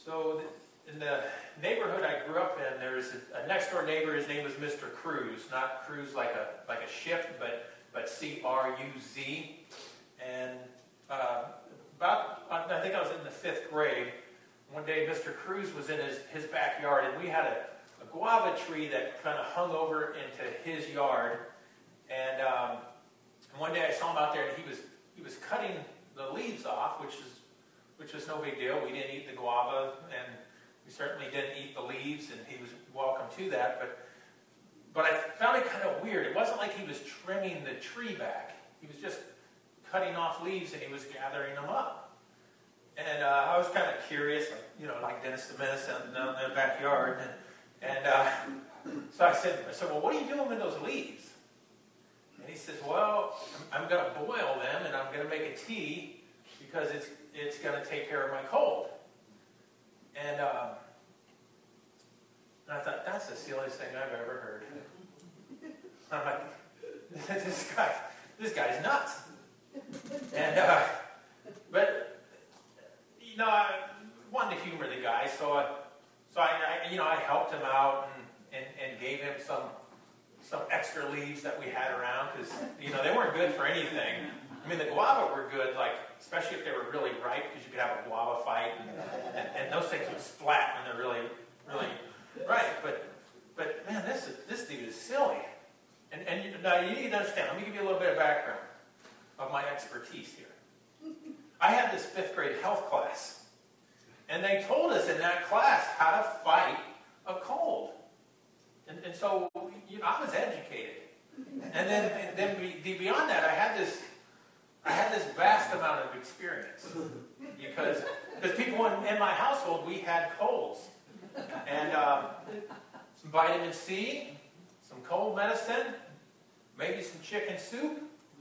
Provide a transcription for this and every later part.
So in the neighborhood I grew up in, there was a next door neighbor. His name was Mr. Cruz, not Cruz like a ship, but C-R-U-Z. And I think I was in the 5th grade. One day, Mr. Cruz was in his backyard, and we had a guava tree that kind of hung over into his yard. And one day I saw him out there, and he was cutting the leaves off, which was no big deal. We didn't eat the guava, and we certainly didn't eat the leaves, and he was welcome to that. But I found it kind of weird. It wasn't like he was trimming the tree back. He was just cutting off leaves, and he was gathering them up. And I was kind of curious, like Dennis the Menace in the backyard. And so I said, well, what are you doing with those leaves? And he says, well, I'm going to boil them, and I'm going to make a tea because it's going to take care of my cold. And I thought, that's the silliest thing I've ever heard. I'm like, this guy's nuts. And but I wanted to humor the guy, so I helped him out and gave him some extra leaves that we had around because they weren't good for anything. I mean, the guava were good, like especially if they were really ripe, because you could have a guava fight, and those things would splat when they're really, really ripe. But man, this dude is silly. And now you need to understand. Let me give you a little bit of background of my expertise here. I had this 5th grade health class, and they told us in that class how to fight a cold. And so I was educated. And then beyond that, I had this vast amount of experience because people in my household, we had colds, and some vitamin C, some cold medicine, maybe some chicken soup.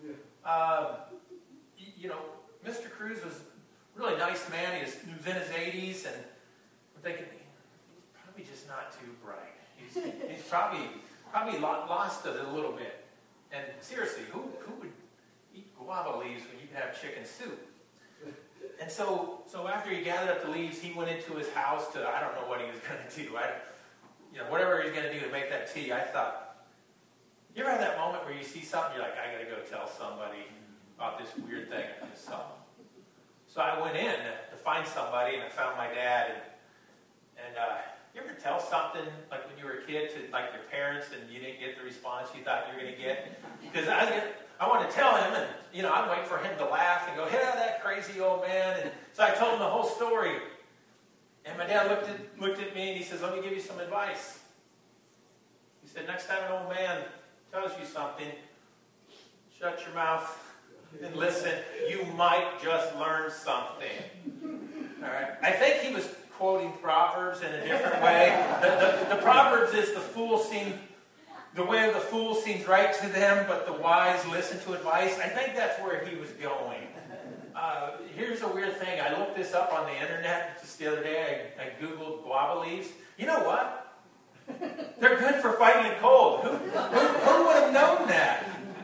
Mr. Cruz was a really nice man. He was in his 80s, and I'm thinking, he's probably just not too bright. He's probably lost it a little bit. And seriously, who would eat guava leaves when you could have chicken soup? And so after he gathered up the leaves, he went into his house I don't know what he was going to do. Whatever he was going to do to make that tea, I thought, you ever have that moment where you see something, you're like, I got to go tell somebody about this weird thing I just saw. So I went in to find somebody, and I found my dad. And you ever tell something, like when you were a kid, to like your parents, and you didn't get the response you thought you were going to get? Because I want to tell him, and I'd wait for him to laugh and go, yeah, that crazy old man. And so I told him the whole story. And my dad looked at me, and he says, let me give you some advice. He said, next time an old man tells you something, shut your mouth and listen. You might just learn something. All right. I think he was quoting Proverbs in a different way. The Proverbs is the way of the fool seems right to them, but the wise listen to advice. I think that's where he was going. Here's a weird thing. I looked this up on the internet just the other day. I Googled guava leaves. You know what? They're good for fighting a cold. Who would have known that?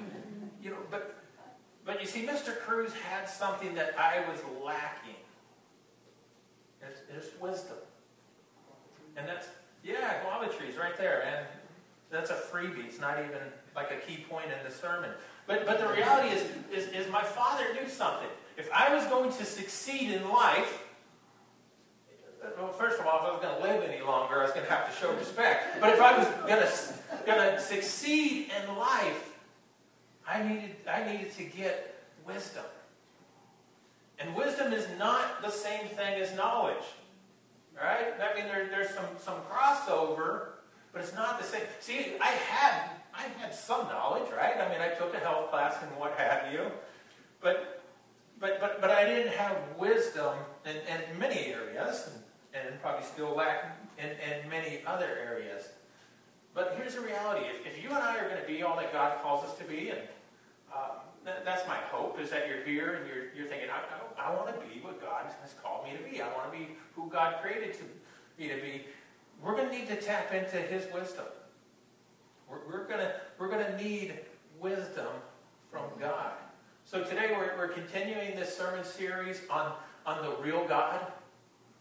But you see, Mr. Cruz had something that I was lacking. There's wisdom. And that's, guava trees right there. And that's a freebie. It's not even like a key point in the sermon. But the reality is my father knew something. If I was going to succeed in life, well, first of all, if I was going to live any longer, I was going to have to show respect. But if I was going to succeed in life, I needed to get wisdom. And wisdom is not the same thing as knowledge. Right? I mean, there's some crossover, but it's not the same. See, I had some knowledge, right? I mean, I took a health class and what have you. But I didn't have wisdom in many areas, and probably still lack in many other areas. But here's the reality. If you and I are going to be all that God calls us to be, and that's my hope, is that you're here and you're thinking, I want to be what God has called me to be. I want to be who God created me to be. We're going to need to tap into His wisdom. We're going to need wisdom from God. So today we're continuing this sermon series on the real God,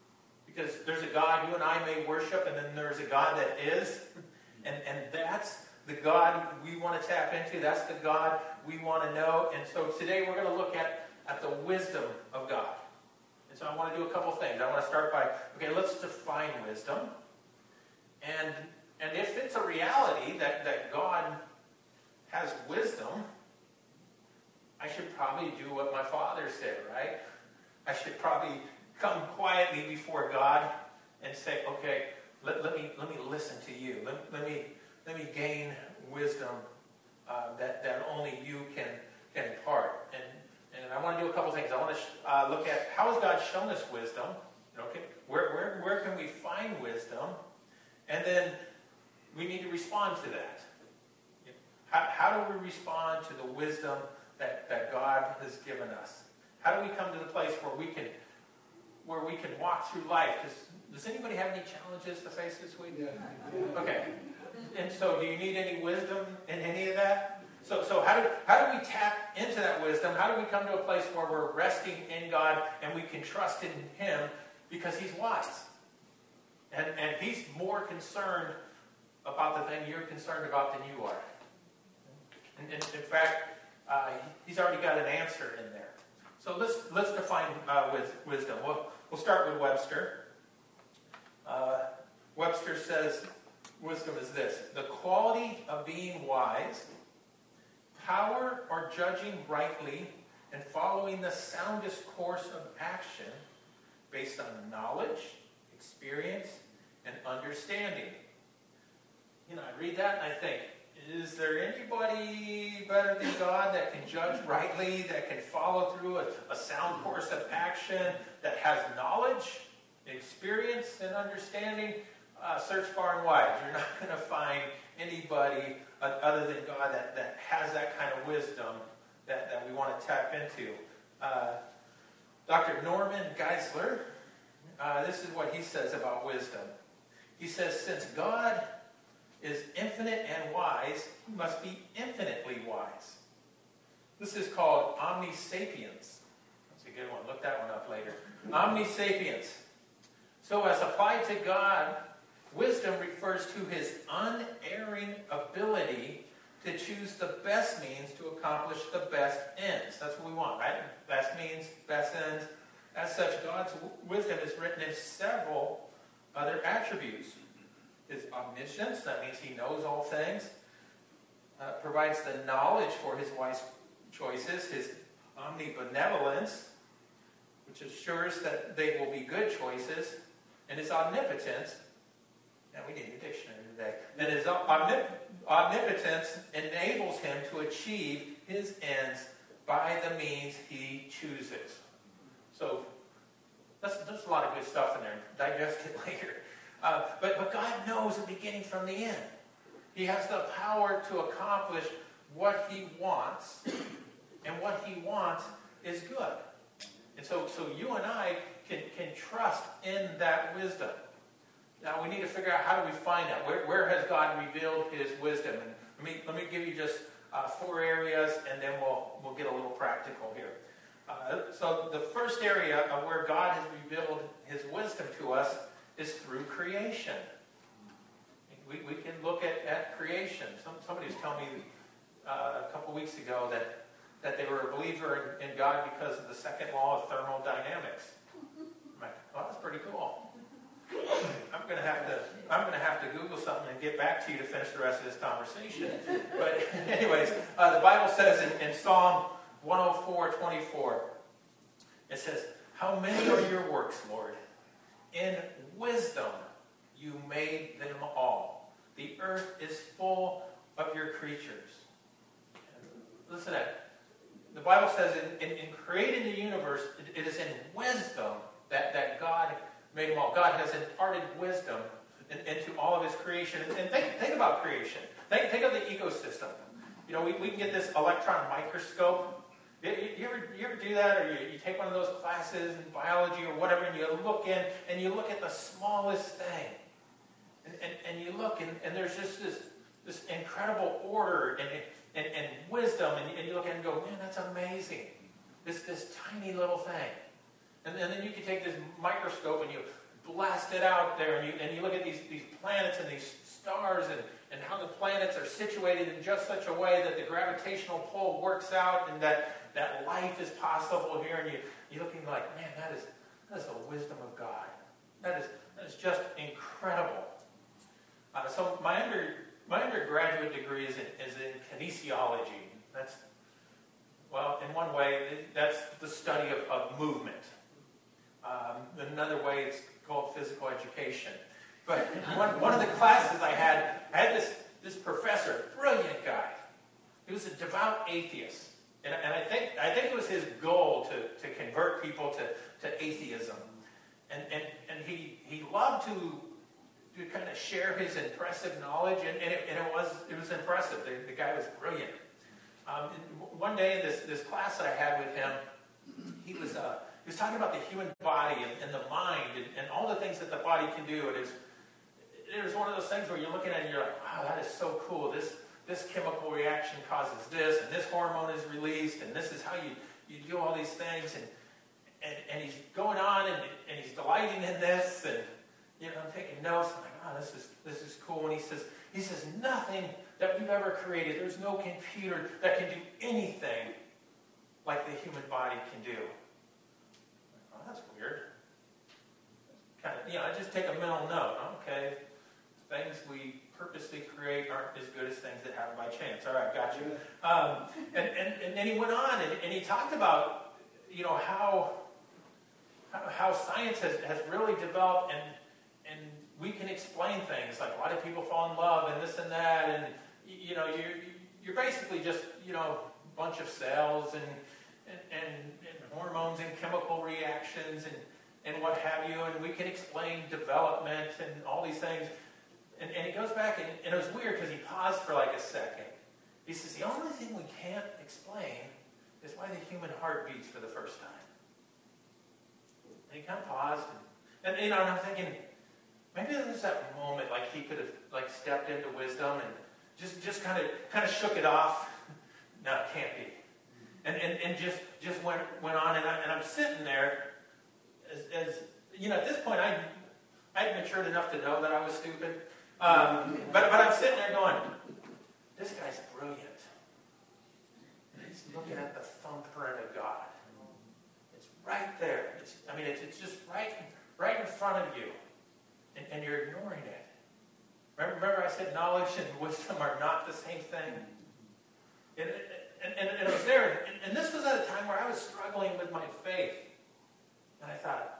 Because there's a God you and I may worship, and then there's a God that is. And that's the God we want to tap into. That's the God we want to know. And so today we're going to look at the wisdom of God. And so I want to do a couple things. I want to start by, okay, let's define wisdom. And if it's a reality that God has wisdom, I should probably do what my father said, right? I should probably come quietly before God and say, okay, let me listen to you. Let me gain wisdom that only you can impart. And I want to do a couple things. I want to look at how has God shown us wisdom. Okay, where can we find wisdom? And then we need to respond to that. How do we respond to the wisdom that God has given us? How do we come to the place where we can walk through life? Does anybody have any challenges to face this week? Yeah. Okay. And so do you need any wisdom in any of that? So how do we tap into that wisdom? How do we come to a place where we're resting in God and we can trust in Him because He's wise? And He's more concerned about the thing you're concerned about than you are. And in fact, He's already got an answer in there. So let's define wisdom. We'll start with Webster. Webster says wisdom is this: the quality of being wise, power or judging rightly, and following the soundest course of action based on knowledge, experience, and understanding. I read that and I think, is there anybody better than God that can judge rightly, that can follow through a sound course of action, that has knowledge, experience, and understanding? Search far and wide. You're not going to find anybody other than God that has that kind of wisdom that we want to tap into. Dr. Norman Geisler, this is what he says about wisdom. He says, since God is infinite and wise, He must be infinitely wise. This is called omnisapience. That's a good one. Look that one up later. Omnisapience. So as applied to God, wisdom refers to His unerring ability to choose the best means to accomplish the best ends. That's what we want, right? Best means, best ends. As such, God's wisdom is written in several other attributes. His omniscience, that means He knows all things, provides the knowledge for His wise choices. His omnibenevolence, which assures that they will be good choices. And His omnipotence, and we need a dictionary today, and His omnipotence enables Him to achieve His ends by the means He chooses. So that's a lot of good stuff in there. Digest it later. But God knows the beginning from the end. He has the power to accomplish what He wants, and what He wants is good. And so you and I can trust in that wisdom. Now we need to figure out, how do we find that? Where has God revealed His wisdom? And let me give you just 4 areas, and then we'll get a little practical here. So the first area of where God has revealed His wisdom to us is through creation. We can look at creation. Somebody was telling me a couple weeks ago that they were a believer in God because of the second law of thermodynamics. I'm like, well, that's pretty cool. I'm going to have to Google something and get back to you to finish the rest of this conversation. But anyways, the Bible says in Psalm 104:24, it says, "How many are your works, Lord? In wisdom you made them all. The earth is full of your creatures." Listen to that. The Bible says in creating the universe, it is in wisdom that God made them all. God has imparted wisdom into all of His creation. And think about creation. Think of the ecosystem. We can get this electron microscope. You ever do that, or you take one of those classes in biology or whatever, and you look in and you look at the smallest thing, and you look and there's just this incredible order and wisdom, and you look at it and go, man, that's amazing. This tiny little thing, and then you can take this microscope and you blasted out there, and you look at these planets and these stars, and how the planets are situated in just such a way that the gravitational pull works out, and that life is possible here, and you're looking like, man, that is the wisdom of God. That is just incredible. So my undergraduate degree is in kinesiology. That's, well, in one way, that's the study of movement. Another way, it's called physical education. But one of the classes I had this professor, brilliant guy. He was a devout atheist. And I think it was his goal to convert people to atheism. And he loved to kind of share his impressive knowledge, and it was impressive. The guy was brilliant. One day in this class that I had with him, he was talking about the human body and the mind and all the things that the body can do. It was one of those things where you're looking at it and you're like, wow, that is so cool. This chemical reaction causes this, and this hormone is released, and this is how you do all these things. And he's going on, and he's delighting in this, and I'm taking notes. I'm like, oh, this is cool. And he says nothing that we've ever created. There's no computer that can do anything like the human body can do. Oh, that's weird. Kind of, I just take a mental note. Okay, things we purposely create aren't as good as things that happen by chance. All right, got you. And then he went on, and he talked about, how science has really developed, and we can explain things like, why do people fall in love and this and that, and you're basically just a bunch of cells and hormones and chemical reactions and what have you, and we can explain development and all these things. And he goes back, and it was weird because he paused for like a second. He says, the only thing we can't explain is why the human heart beats for the first time. And he kind of paused, and I'm thinking, maybe there was that moment like he could have stepped into wisdom and just kind of shook it off. No, it can't be. And just went on, and I'm sitting there as at this point I'd matured enough to know that I was stupid. But I'm sitting there going, this guy's brilliant. And he's looking at the thumbprint of God. It's right there. It's just right in front of you. And you're ignoring it. Remember I said knowledge and wisdom are not the same thing? And it was there. And this was at a time where I was struggling with my faith. And I thought,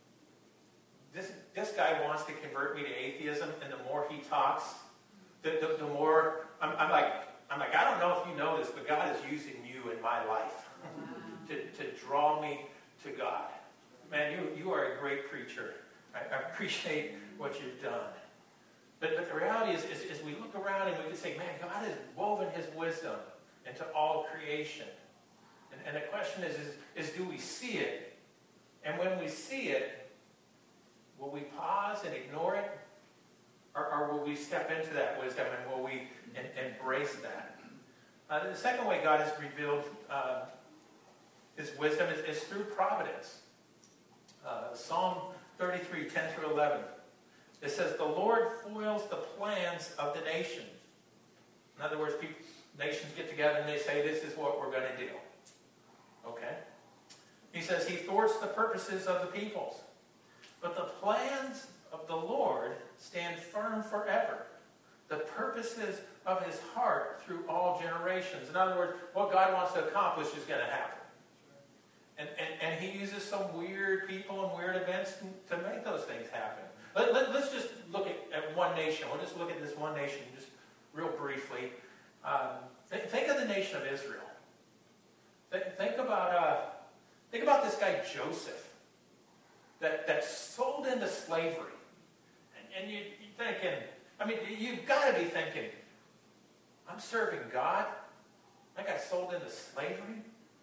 this guy wants to convert me to atheism, and the more he talks, the more I'm like, I don't know if you know this, but God is using you in my life to draw me to God. Man, you are a great preacher. I appreciate what you've done. But the reality is we look around and we can say, man, God has woven his wisdom into all creation. And the question is do we see it? And when we see it, will we pause and ignore it? Or will we step into that wisdom, and will we embrace that? The second way God has revealed his wisdom is through providence. Psalm 33, 10 through 11. It says, the Lord foils the plans of the nations. In other words, nations get together and they say, this is what we're going to do. Okay? He says, he thwarts the purposes of the peoples. But the plans of the Lord stand firm forever. The purposes of his heart through all generations. In other words, what God wants to accomplish is going to happen. And he uses some weird people and weird events to make those things happen. Let's just look at one nation. We'll just look at this one nation just real briefly. Think of the nation of Israel. Think about this guy Joseph that sold into slavery. And you're thinking, you've got to be thinking, I'm serving God? I got sold into slavery?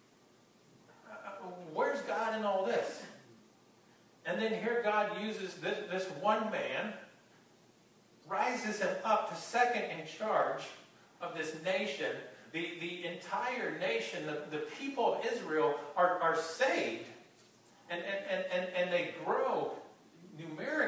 Where's God in all this? And then here God uses this one man, rises him up to second in charge of this nation. The entire nation, the people of Israel are saved. And they grow numerically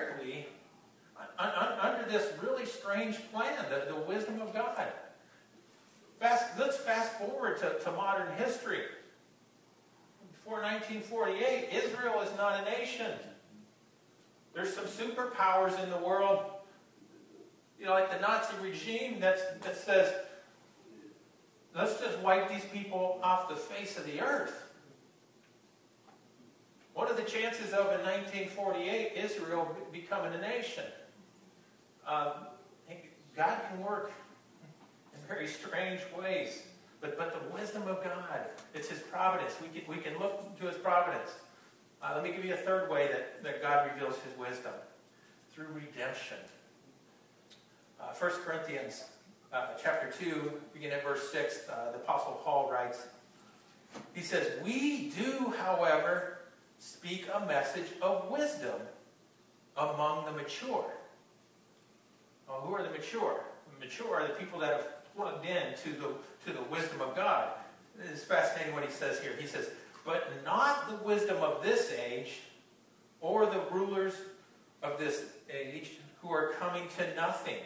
strange plan, the wisdom of God. Let's fast forward to modern history. Before 1948, Israel is not a nation. There's some superpowers in the world, like the Nazi regime that says, let's just wipe these people off the face of the earth. What are the chances of, in 1948, Israel becoming a nation? God can work in very strange ways. But the wisdom of God, it's His providence. We can look to His providence. Let me give you a third way that God reveals His wisdom. Through redemption. 1 Corinthians chapter 2, beginning at verse 6, the Apostle Paul writes, he says, "We do, however, speak a message of wisdom among the mature." Well, who are the mature? The mature are the people that have plugged in to the wisdom of God. It's fascinating what he says here. He says, "But not the wisdom of this age, or the rulers of this age, who are coming to nothing."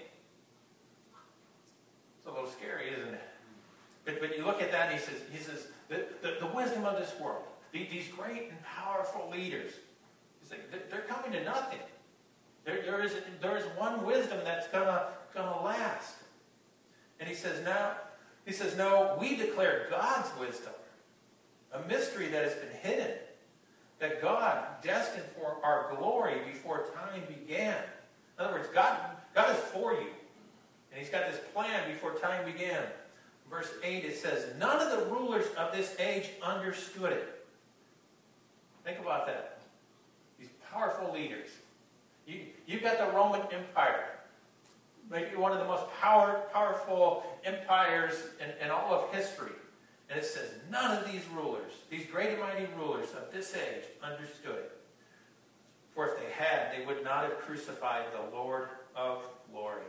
It's a little scary, isn't it? But you look at that and he says the wisdom of this world, these great and powerful leaders, he's like, they're coming to nothing. There is one wisdom that's gonna last. And he says, no, we declare God's wisdom, a mystery that has been hidden, that God destined for our glory before time began. In other words, God is for you. And He's got this plan before time began. Verse 8, it says, "None of the rulers of this age understood it." Think about that. These powerful leaders. You've got the Roman Empire. Maybe one of the most powerful empires in all of history. And it says, none of these rulers, these great and mighty rulers of this age, understood it. For if they had, they would not have crucified the Lord of glory.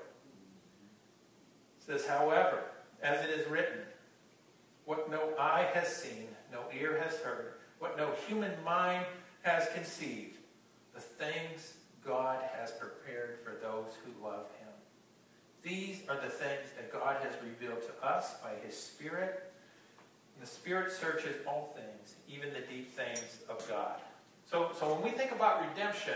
It says, however, as it is written, what no eye has seen, no ear has heard, what no human mind has conceived, the things God has prepared for those who love Him. These are the things that God has revealed to us by His Spirit. And the Spirit searches all things, even the deep things of God. So when we think about redemption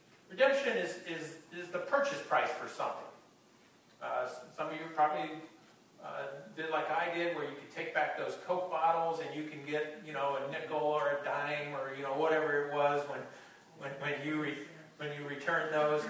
is the purchase price for something. Some of you probably did like I did, where you could take back those Coke bottles and you can get, a nickel or a dime or, whatever it was when you return those.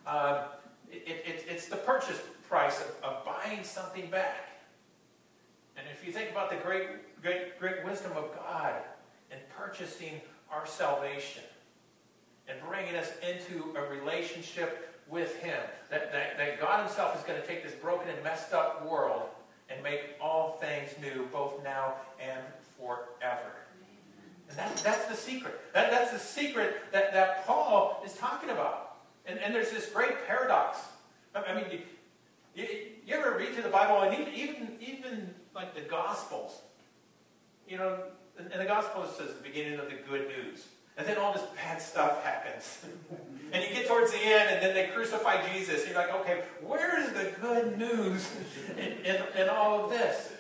It's the purchase price of buying something back. And if you think about the great wisdom of God in purchasing our salvation and bringing us into a relationship with Him, that God Himself is going to take this broken and messed up world and make all things new, both now and forever. And that's the secret. That's the secret that Paul is talking about. And there's this great paradox. I mean, you ever read through the Bible, and even like the Gospels, in the Gospels it says the beginning of the good news. And then all this bad stuff happens. And you get towards the end, and then they crucify Jesus. You're like, okay, where is the good news in all of this?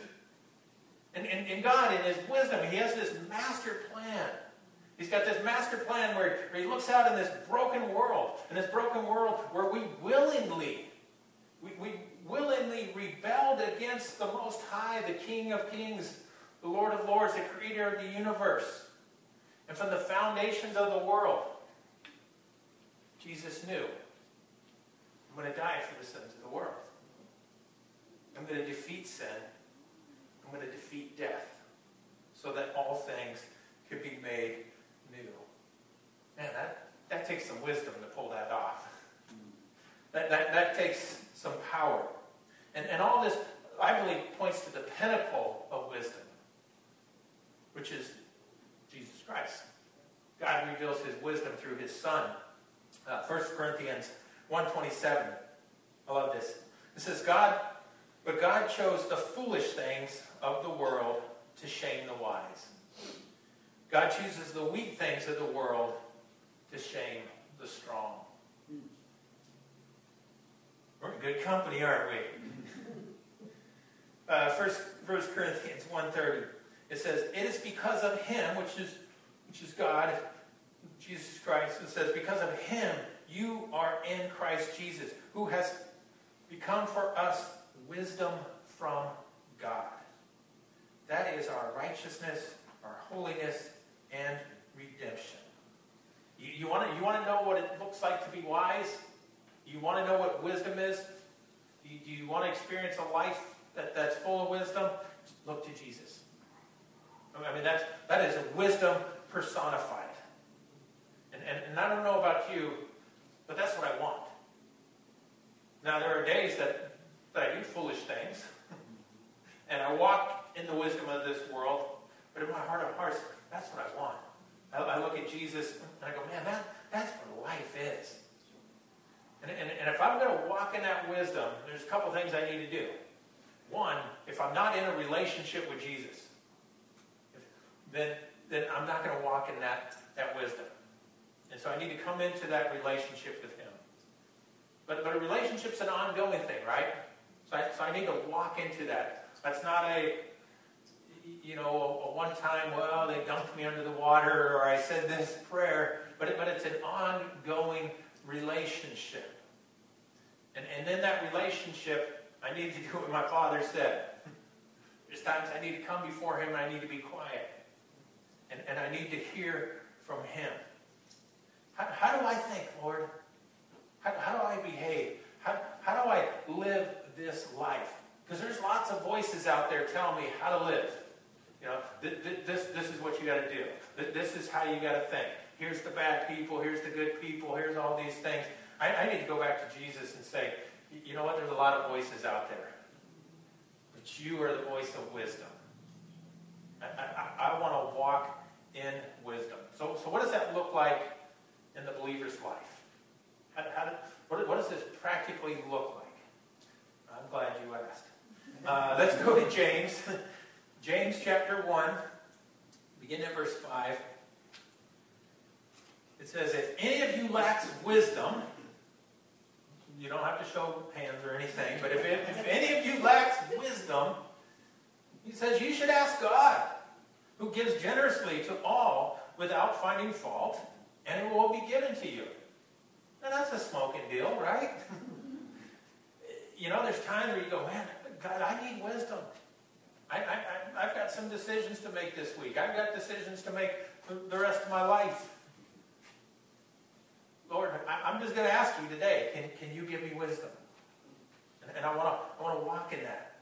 And God, in His wisdom, He has this master plan. He's got this master plan where He looks out in this broken world, where we willingly rebelled against the Most High, the King of Kings, the Lord of Lords, the Creator of the universe. And from the foundations of the world, Jesus knew, I'm going to die for the sins of the world. I'm going to defeat sin. I'm going to defeat death, so that all things could be made new. Man, that takes some wisdom to pull that off. That takes some power. And all this, I believe, points to the pinnacle of wisdom, which is Jesus Christ. God reveals His wisdom through His Son. 1 Corinthians 1:27. I love this. It says, But God chose the foolish things of the world to shame the wise. God chooses the weak things of the world to shame the strong. good company, aren't we? 1 Corinthians 1:30. It says, it is because of him, which is God, Jesus Christ. It says, because of him, you are in Christ Jesus, who has become for us wisdom from God. That is our righteousness, our holiness, and redemption. You want to know what it looks like to be wise? You want to know what wisdom is? Do you want to experience a life that's full of wisdom? Look to Jesus. I mean, that is wisdom personified. And I don't know about you, but that's what I want. Now, there are days that I do foolish things, and I walk in the wisdom of this world, but in my heart of hearts, that's what I want. I look at Jesus, and I go, man, that's what life is. And if I'm going to walk in that wisdom, there's a couple things I need to do. One, if I'm not in a relationship with Jesus, then I'm not going to walk in that wisdom. And so I need to come into that relationship with him. But a relationship's an ongoing thing, right? So I need to walk into that. That's not a one time, well, they dunked me under the water, or I said this prayer, but it's an ongoing relationship. And in that relationship, I need to do what my Father said. There's times I need to come before him and I need to be quiet. And I need to hear from him. How do I think, Lord? How do I behave? How do I live this life? Because there's lots of voices out there telling me how to live. You know, this is what you got to do. This is how you got to think. Here's the bad people. Here's the good people. Here's all these things. I need to go back to Jesus and say, you know what? There's a lot of voices out there. But you are the voice of wisdom. I want to walk in wisdom. So what does that look like in the believer's life? What does this practically look like? I'm glad you asked. Let's go to James. James chapter 1, begin at verse 5. It says, if any of you lacks wisdom, you don't have to show hands or anything, but if any of you lacks wisdom, he says, you should ask God, who gives generously to all without finding fault, and it will be given to you. Now that's a smoking deal, right? There's times where you go, man, God, I need wisdom. I've got some decisions to make this week. I've got decisions to make for the rest of my life. Lord, I'm just going to ask you today, can you give me wisdom? And I want to walk in that.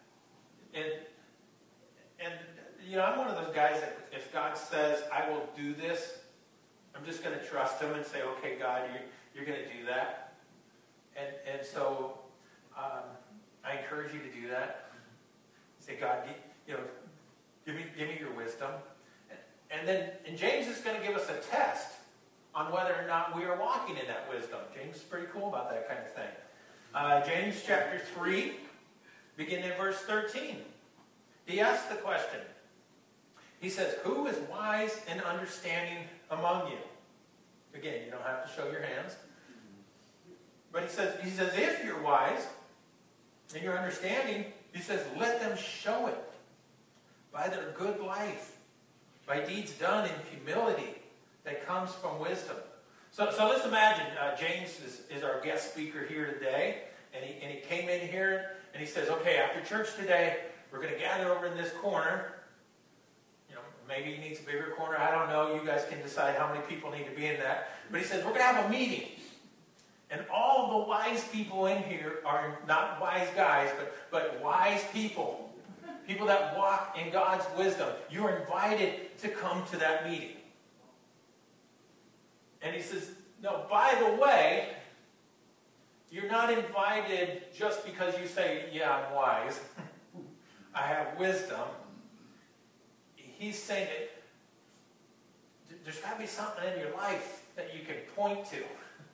And I'm one of those guys that if God says, I will do this, I'm just going to trust him and say, okay, God, you're going to do that. And so I encourage you to do that. Say, God, give me your wisdom. And then James is going to give us a test on whether or not we are walking in that wisdom. James is pretty cool about that kind of thing. James chapter 3, beginning in verse 13. He asks the question. He says, who is wise and understanding among you? Again, you don't have to show your hands. But he says, if you're wise and you're understanding, he says, let them show it by their good life, by deeds done in humility that comes from wisdom. So let's imagine James is our guest speaker here today, and he came in here and he says, okay, after church today, we're going to gather over in this corner. Maybe he needs a bigger corner. I don't know. You guys can decide how many people need to be in that. But he says, we're going to have a meeting. And all the wise people in here are not wise guys, but wise people. People that walk in God's wisdom. You're invited to come to that meeting. And he says, no, by the way, you're not invited just because you say, yeah, I'm wise. I have wisdom. He's saying that there's got to be something in your life that you can point to.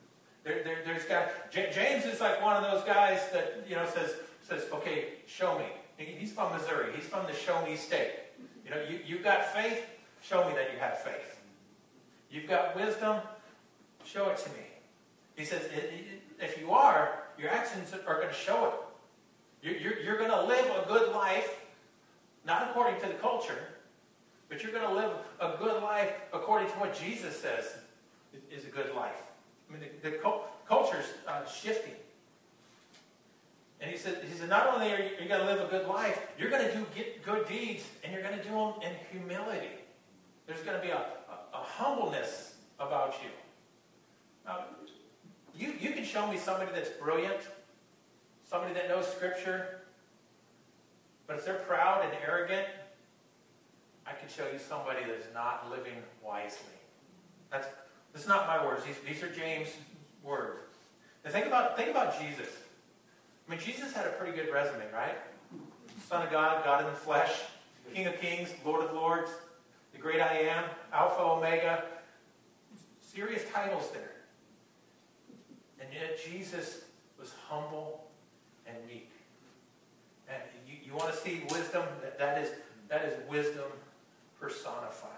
James is like one of those guys that says, okay, show me. He's from Missouri. He's from the show me state. You've got faith. Show me that you have faith. You've got wisdom. Show it to me. He says, if you are, your actions are going to show it. You're going to live a good life, not according to the culture, but you're going to live a good life according to what Jesus says is a good life. I mean, the culture's shifting. And he said, not only are you going to live a good life, you're going to do good deeds, and you're going to do them in humility. There's going to be a humbleness about you. Now, you can show me somebody that's brilliant, somebody that knows Scripture, but if they're proud and arrogant, I can show you somebody that's not living wisely. This is not my words. These are James' words. Now think about Jesus. I mean, Jesus had a pretty good resume, right? Son of God, God in the flesh, King of Kings, Lord of Lords, the great I am, Alpha, Omega. Serious titles there. And yet Jesus was humble and meek. And you want to see wisdom? That is wisdom personified.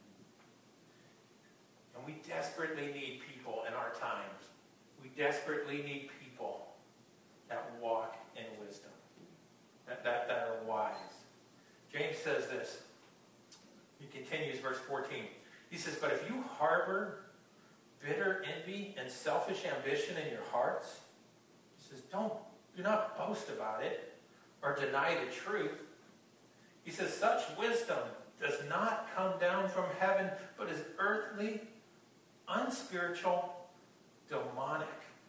And we desperately need people in our times. We desperately need people that walk in wisdom, that are wise. James says this. He continues, verse 14. He says, but if you harbor bitter envy and selfish ambition in your hearts, he says, do not boast about it or deny the truth. He says, such wisdom does not come down from heaven, but is earthly, unspiritual, demonic.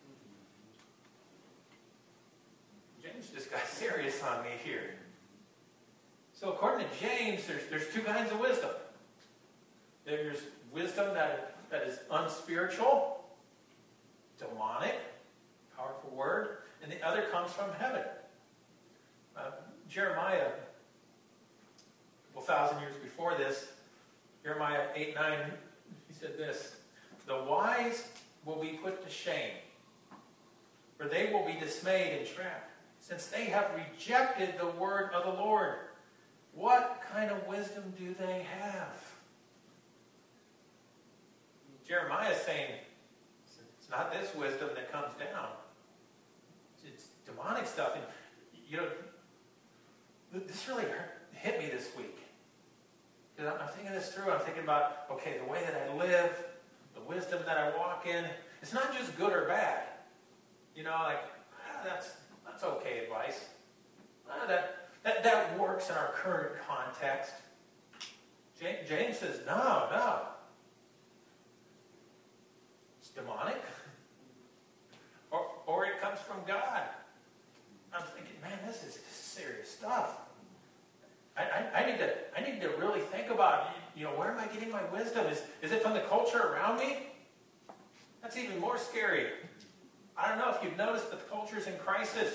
James just got serious on me here. So according to James, there's two kinds of wisdom. There's wisdom that is unspiritual, demonic, powerful word, and the other comes from heaven. Jeremiah, a couple thousand years before this, Jeremiah 8:9, he said this, the wise will be put to shame, for they will be dismayed and trapped, since they have rejected the word of the Lord. What kind of wisdom do they have? Jeremiah is saying, it's not this wisdom that comes down. It's demonic stuff. And, this really hit me this week. Because I'm thinking this through. I'm thinking about, okay, the way that I live, the wisdom that I walk in, it's not just good or bad. That's okay advice. That works in our current context. James says, no. It's demonic. Or it comes from God. I'm thinking, man, this is serious stuff. I need to really think about, where am I getting my wisdom? Is it from the culture around me? That's even more scary. I don't know if you've noticed, but the culture's in crisis.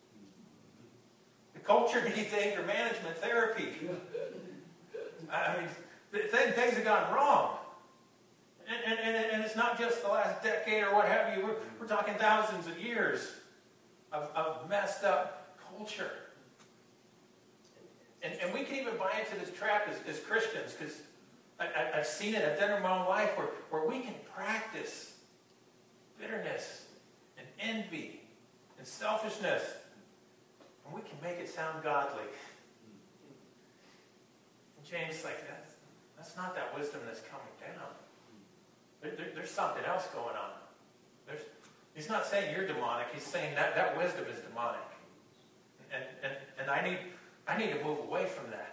The culture needs anger management therapy. I mean, things have gone wrong. And it's not just the last decade or what have you. We're talking thousands of years of messed up culture. And we can even buy into this trap as Christians, because I've seen it. I've done it in my own life where we can practice bitterness and envy and selfishness, and we can make it sound godly. And James is like, that's not that wisdom that's coming down. There's something else going on. He's not saying you're demonic. He's saying that wisdom is demonic. And I need to move away from that.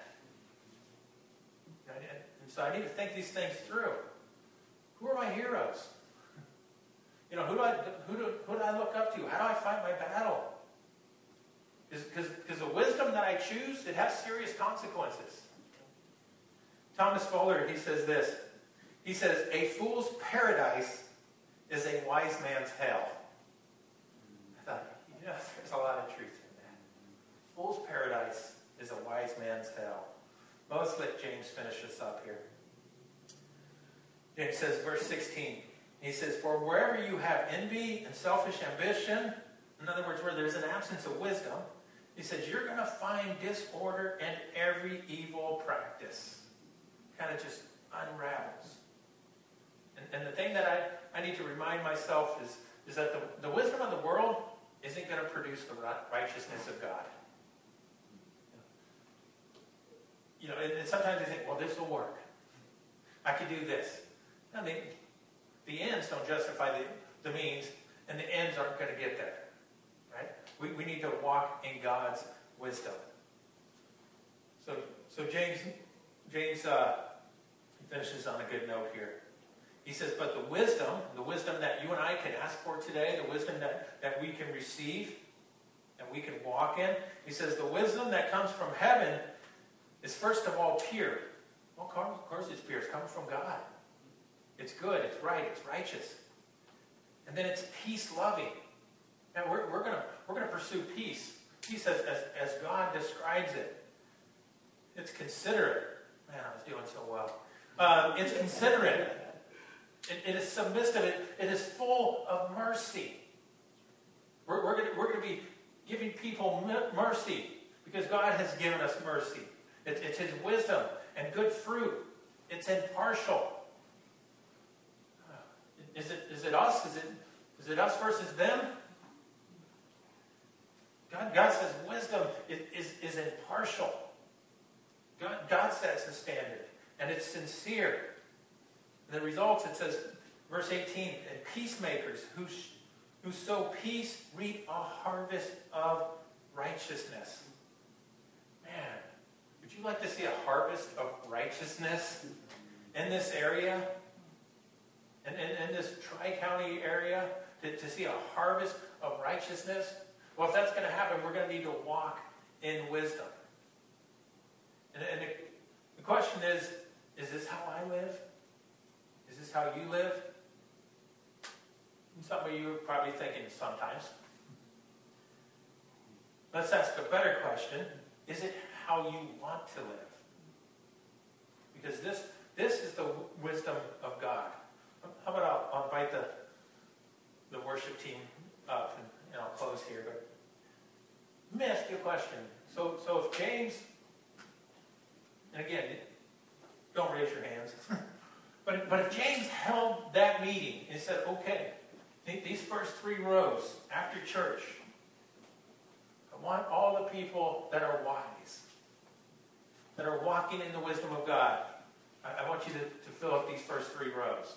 And so I need to think these things through. Who are my heroes? Who do I look up to? How do I fight my battle? Because the wisdom that I choose, it has serious consequences. Thomas Fuller, he says this. He says, a fool's paradise is a wise man's hell. I thought, there's a lot of truth in that. Fool's paradise is a wise man's hell. Well, let's let James finish this up here. James says, verse 16, he says, for wherever you have envy and selfish ambition, in other words, where there's an absence of wisdom, he says, you're going to find disorder and every evil practice. Kind of just unravels. And the thing that I need to remind myself is that the wisdom of the world, isn't going to produce the righteousness of God. You know, and sometimes they think, well, this will work. I could do this. No, the ends don't justify the means, and the ends aren't going to get there. Right? We need to walk in God's wisdom. So James finishes on a good note here. He says, but the wisdom that you and I can ask for today, the wisdom that we can receive and we can walk in, he says the wisdom that comes from heaven is first of all pure. Well, of course it's pure. It's coming from God. It's good. It's right. It's righteous. And then it's peace-loving. Now we're gonna pursue peace. Peace as God describes it. It's considerate. Man, I was doing so well. It's considerate. It is submissive. It is full of mercy. We're going to be giving people mercy because God has given us mercy. It's His wisdom and good fruit. It's impartial. Is it us? Is it us versus them? God says wisdom is impartial. God sets the standard, and it's sincere. And the results, it says, verse 18, and peacemakers who sow peace reap a harvest of righteousness. Man, would you like to see a harvest of righteousness in this area? In this Tri-County area? To see a harvest of righteousness? Well, if that's going to happen, we're going to need to walk in wisdom. And the question is this how I live? Is this how you live? And some of you are probably thinking sometimes. Let's ask a better question. Is it how you want to live? Because this is the wisdom of God. How about I'll invite the worship team up and I'll close here. But let me ask you a question. So if James, and again, don't raise your hands. But if James held that meeting and said, okay, these first 3 rows after church, I want all the people that are wise, that are walking in the wisdom of God, I want you to fill up these first 3 rows.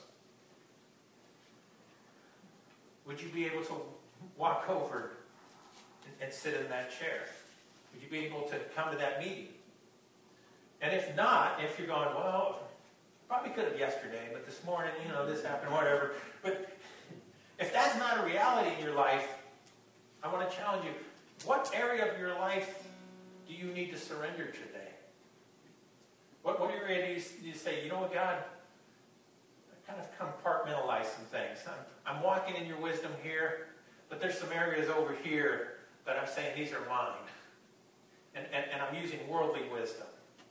Would you be able to walk over and sit in that chair? Would you be able to come to that meeting? And if not, if you're going, well, probably could have yesterday, but this morning, this happened, whatever. But if that's not a reality in your life, I want to challenge you. What area of your life do you need to surrender today? What area do you say, you know what, God, I kind of compartmentalize some things. I'm walking in your wisdom here, but there's some areas over here that I'm saying these are mine. And I'm using worldly wisdom.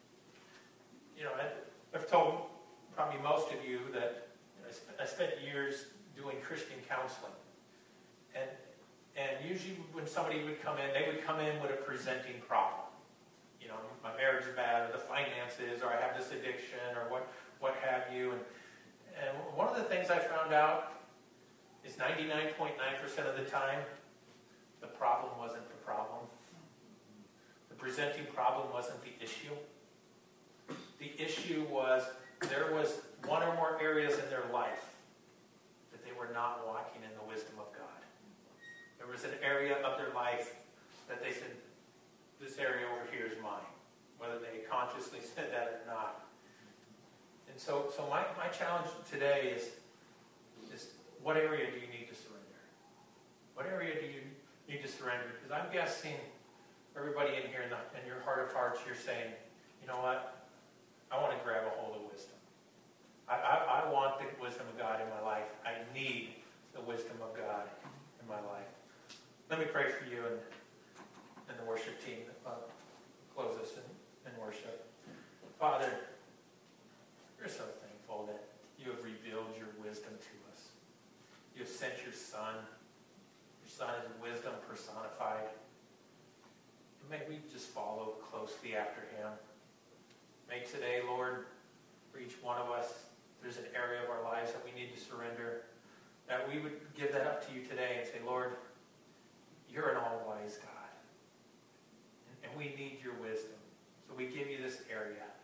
I've told probably most of you that I spent years doing Christian counseling. And usually when somebody would come in, they would come in with a presenting problem. My marriage is bad, or the finances, or I have this addiction, or what have you. And one of the things I found out is 99.9% of the time, the problem wasn't the problem. The presenting problem wasn't the issue. The issue was there was one or more areas in their life that they were not walking in the wisdom of God. There was an area of their life that they said, this area over here is mine, whether they consciously said that or not. And so my challenge today is what area do you need to surrender? What area do you need to surrender? Because I'm guessing everybody in here in your heart of hearts, you're saying, you know what? I want to grab a hold of wisdom. I want the wisdom of God in my life. I need the wisdom of God in my life. Let me pray for you and the worship team close us in worship. Father, we're so thankful that you have revealed your wisdom to us. You have sent your Son. Your Son is wisdom personified. And may we just follow closely after him. May today, Lord, for each one of us, there's an area of our lives that we need to surrender, that we would give that up to you today and say, Lord, you're an all-wise God. And we need your wisdom. So we give you this area.